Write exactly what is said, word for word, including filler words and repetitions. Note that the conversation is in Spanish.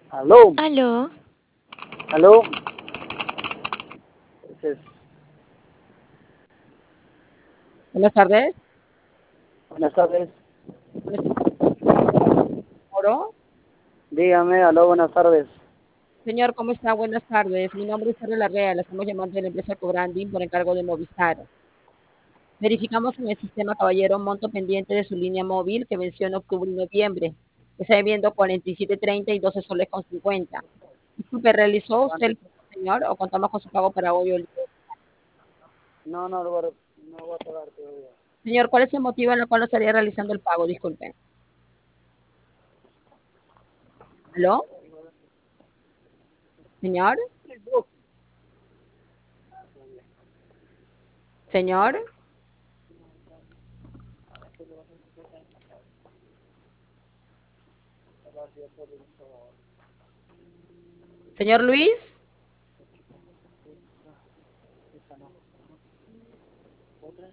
Aló, Aló, aló. Entonces, Buenas tardes. buenas tardes. Buenas Oro. Dígame, aló, buenas tardes. Señor, ¿cómo está? Buenas tardes. Mi nombre es Carlos Larrea. Le estamos llamando de la empresa Cobranding por encargo de Movistar. Verificamos en el sistema, caballero, un monto pendiente de su línea móvil que venció en octubre y noviembre. Está debiendo cuarenta y siete treinta y doce soles con cincuenta. Disculpe, ¿realizó usted ¿Cuánto? el pago, señor, o contamos con su pago para hoy o el día? No, no, no, voy a- no voy a pagar todavía. Señor, ¿cuál es el motivo en el cual no estaría realizando el pago? Disculpe. ¿Aló? Señor, señor, señor Luis.